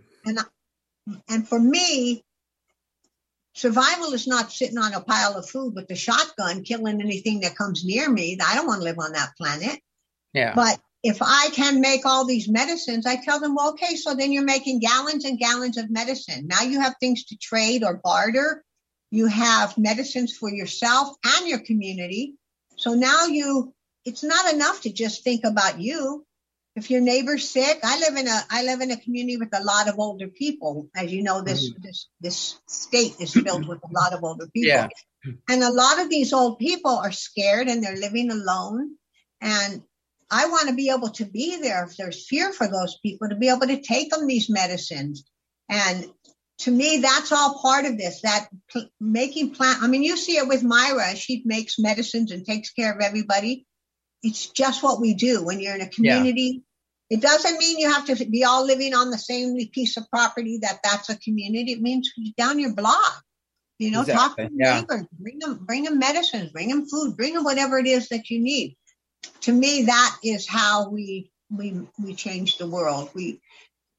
And for me, survival is not sitting on a pile of food with a shotgun, killing anything that comes near me. I don't want to live on that planet. Yeah. But if I can make all these medicines, I tell them, well, okay, so then you're making gallons and gallons of medicine. Now you have things to trade or barter. You have medicines for yourself and your community. So now it's not enough to just think about you. If your neighbor's sick, I live in a community with a lot of older people. As you know, this state is filled with a lot of older people. Yeah. And a lot of these old people are scared and they're living alone. And I want to be able to be there if there's fear for those people, to be able to take them these medicines. And to me, that's all part of this, that making plant. I mean, you see it with Myra. She makes medicines and takes care of everybody. It's just what we do when you're in a community. Yeah. It doesn't mean you have to be all living on the same piece of property that's a community. It means down your block, exactly. Talk to neighbors, bring them medicines, bring them food, bring them whatever it is that you need. To me, that is how we change the world.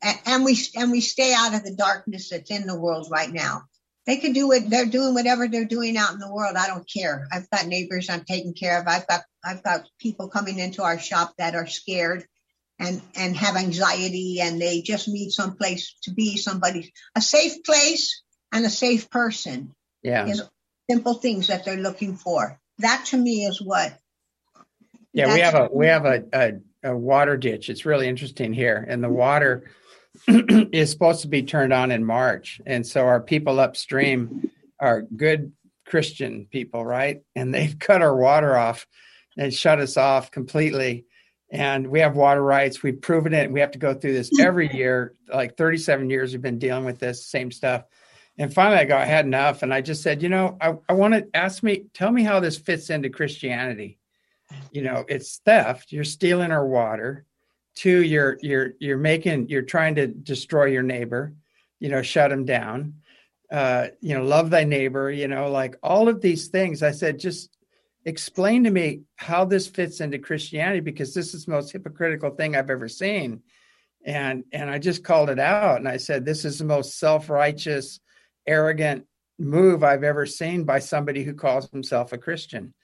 and we stay out of the darkness that's in the world right now. They can do it. They're doing whatever they're doing out in the world. I don't care. I've got neighbors I'm taking care of. I've got people coming into our shop that are scared and have anxiety, and they just need some place to be, a safe place and a safe person. Yeah. Is simple things that they're looking for. That to me is what. Yeah, we have a water ditch. It's really interesting here, and the water is supposed to be turned on in March. And so our people upstream are good Christian people, right? And they've cut our water off and shut us off completely. And we have water rights. We've proven it. We have to go through this every year. Like 37 years we've been dealing with this same stuff. And finally I had enough. And I just said, I want to tell me how this fits into Christianity. It's theft. You're stealing our water. 2, you're trying to destroy your neighbor, shut him down, love thy neighbor, like all of these things. I said, just explain to me how this fits into Christianity, because this is the most hypocritical thing I've ever seen. And I just called it out. And I said, this is the most self-righteous, arrogant move I've ever seen by somebody who calls himself a Christian,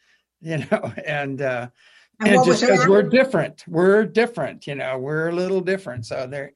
and just because we're different, we're a little different. So they're,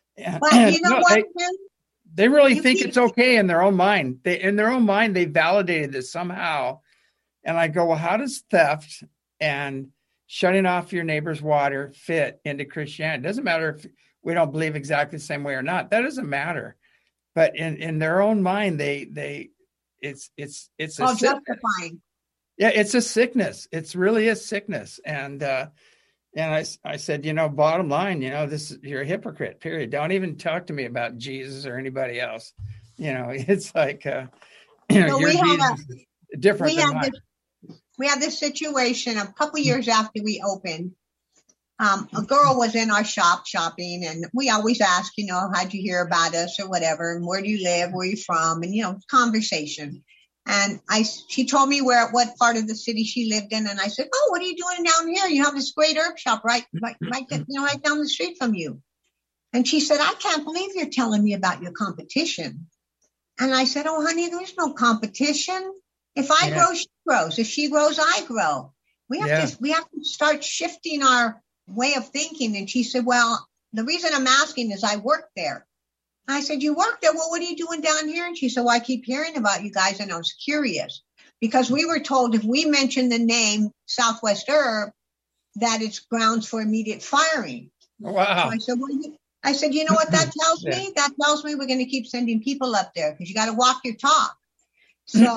they really think it's okay in their own mind. They validated this somehow. And I go, well, how does theft and shutting off your neighbor's water fit into Christianity? It doesn't matter if we don't believe exactly the same way or not. That doesn't matter. But in their own mind, it's justifying. Yeah, it's a sickness. It's really a sickness. And I said, bottom line, you're a hypocrite, period. Don't even talk to me about Jesus or anybody else. It's like, your Jesus is different than mine. We had this situation a couple years after we opened. A girl was in our shop shopping, and we always ask, how'd you hear about us or whatever, and where do you live, where are you from, and, conversation. And she told me what part of the city she lived in. And I said, oh, what are you doing down here? You have this great herb shop right down the street from you. And she said, I can't believe you're telling me about your competition. And I said, oh, honey, there's no competition. If I grow, she grows. If she grows, I grow. We have to start shifting our way of thinking. And she said, well, the reason I'm asking is I work there. I said, you work there? Well, what are you doing down here? And she said, well, I keep hearing about you guys. And I was curious because we were told if we mention the name Southwest Herb, that it's grounds for immediate firing. Wow. So I said, you know what that tells me? That tells me we're going to keep sending people up there because you got to walk your talk. So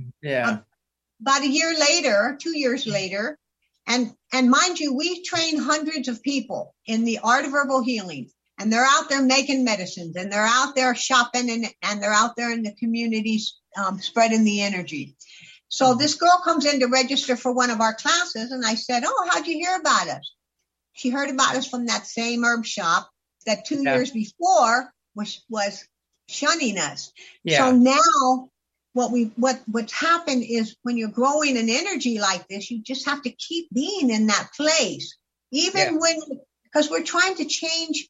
about a year later, 2 years later, and mind you, we train hundreds of people in the art of herbal healing. And they're out there making medicines, and they're out there shopping, and they're out there in the communities spreading the energy. So this girl comes in to register for one of our classes, and I said, oh, how'd you hear about us? She heard about us from that same herb shop that 2 years before was shunning us. Yeah. So now what's happened is when you're growing an energy like this, you just have to keep being in that place, even because we're trying to change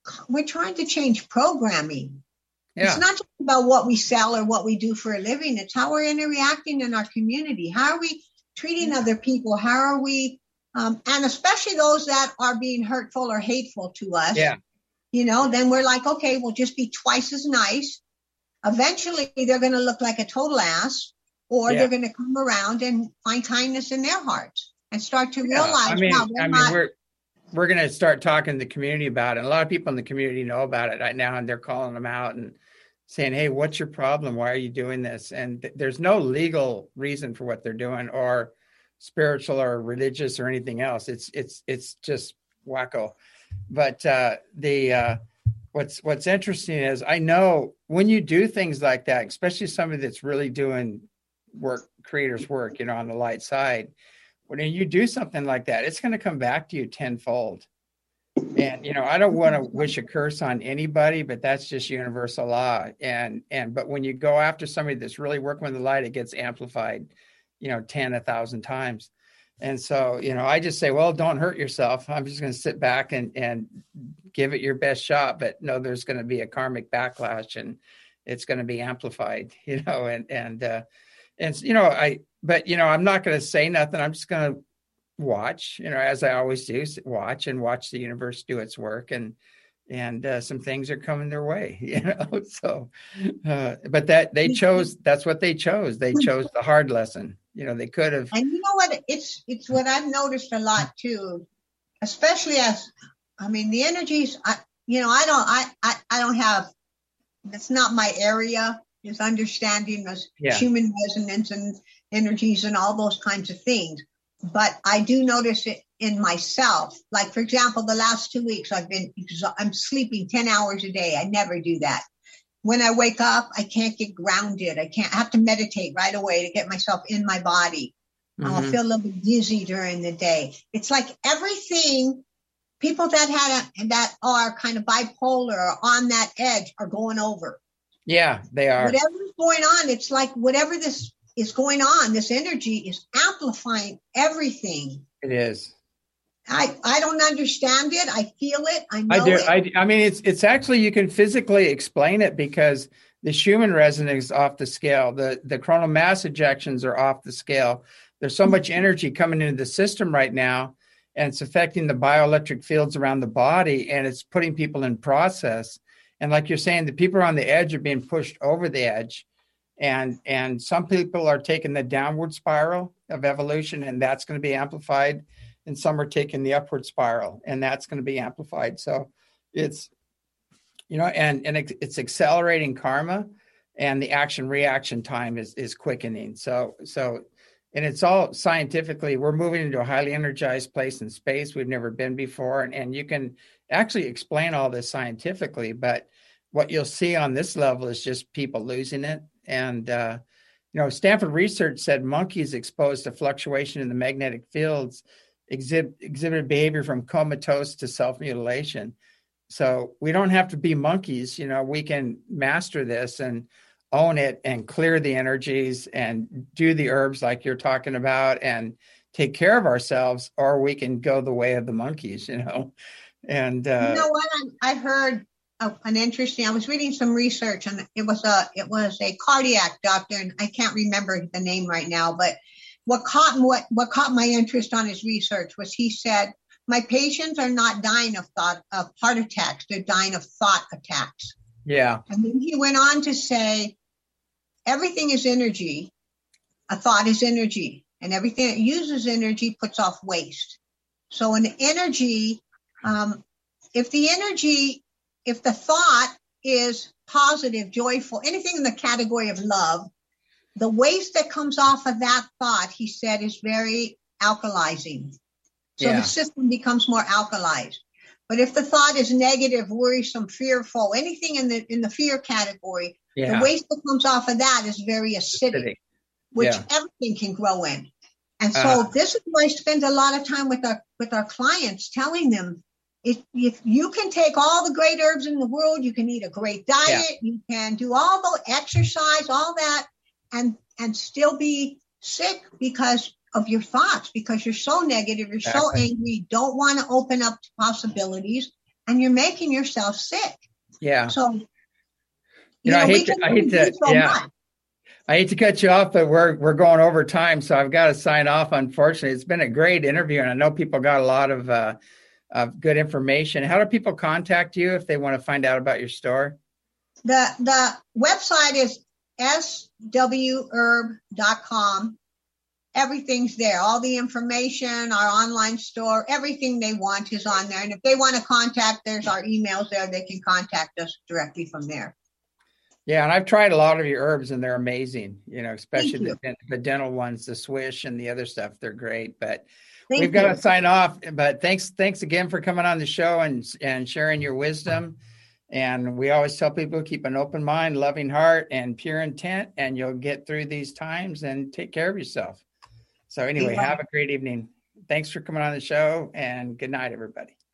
programming. Yeah. It's not just about what we sell or what we do for a living. It's how we're interacting in our community. How are we treating other people? How are we, and especially those that are being hurtful or hateful to us, then we're like, okay, we'll just be twice as nice. Eventually, they're going to look like a total ass, or they're going to come around and find kindness in their hearts and start to realize, we're going to start talking to the community about it. A lot of people in the community know about it right now, and they're calling them out and saying, hey, what's your problem? Why are you doing this? And there's no legal reason for what they're doing, or spiritual or religious or anything else. It's just wacko. But what's interesting is I know when you do things like that, especially somebody that's really doing creator's work, on the light side, when you do something like that, it's going to come back to you tenfold. And, I don't want to wish a curse on anybody, but that's just universal law. But when you go after somebody that's really working with the light, it gets amplified, 10, 1,000 times. And so, I just say, well, don't hurt yourself. I'm just going to sit back and give it your best shot. But no, there's going to be a karmic backlash, and it's going to be amplified, I'm not going to say nothing. I'm just going to watch, as I always do, watch the universe do its work. And some things are coming their way, so, but that's what they chose. They chose the hard lesson. They could have. And you know what? It's what I've noticed a lot too, especially the energies, I don't have, that's not my area, is understanding this human resonance and energies and all those kinds of things. But I do notice it in myself. Like, for example, the last 2 weeks I'm sleeping 10 hours a day. I never do that. When I wake up, I can't get grounded. I have to meditate right away to get myself in my body. Mm-hmm. I'll feel a little bit dizzy during the day. It's like everything, people that are kind of bipolar or on that edge are going over. Yeah, they are. Whatever's going on, it's like whatever this is going on, this energy is amplifying everything. It is. I don't understand it. I feel it. I know I do. it. I mean, it's actually, you can physically explain it because the Schumann resonance is off the scale. The coronal mass ejections are off the scale. There's so much energy coming into the system right now, and it's affecting the bioelectric fields around the body, and it's putting people in process. And like you're saying, the people on the edge are being pushed over the edge. And some people are taking the downward spiral of evolution, and that's going to be amplified. And some are taking the upward spiral, and that's going to be amplified. So it's, and it's accelerating karma, and the action reaction time is quickening. So, and it's all scientifically, we're moving into a highly energized place in space we've never been before. And you can actually explain all this scientifically, but what you'll see on this level is just people losing it. And, Stanford research said monkeys exposed to fluctuation in the magnetic fields exhibited behavior from comatose to self-mutilation. So we don't have to be monkeys. We can master this and own it and clear the energies and do the herbs like you're talking about and take care of ourselves, or we can go the way of the monkeys, And you know what? I heard an interesting, I was reading some research, and it was a cardiac doctor, and I can't remember the name right now, but what caught my interest on his research was, he said, my patients are not dying of heart attacks, they're dying of thought attacks. Yeah. And then he went on to say, everything is energy, a thought is energy, and everything that uses energy puts off waste. So an energy, if the thought is positive, joyful, anything in the category of love, the waste that comes off of that thought, he said, is very alkalizing. So the system becomes more alkalized. But if the thought is negative, worrisome, fearful, anything in the fear category, the waste that comes off of that is very acidic, which everything can grow in. And so this is why I spend a lot of time with our clients, telling them, if you can take all the great herbs in the world, you can eat a great diet, you can do all the exercise, all that, and still be sick because of your thoughts, because you're so negative, you're so angry, don't want to open up to possibilities, and you're making yourself sick. Yeah. So, I hate to cut you off, but we're going over time, so I've got to sign off. Unfortunately, it's been a great interview, and I know people got a lot of good information. How do people contact you if they want to find out about your store? The website is swherb.com. Everything's there. All the information, our online store, everything they want is on there. And if they want to contact, there's our emails there. They can contact us directly from there. Yeah, and I've tried a lot of your herbs, and they're amazing, especially the dental ones, the swish and the other stuff. They're great, but we've got to sign off. But thanks again for coming on the show and sharing your wisdom. And we always tell people, keep an open mind, loving heart, and pure intent, and you'll get through these times, and take care of yourself. So anyway, have a great evening. Thanks for coming on the show, and good night, everybody.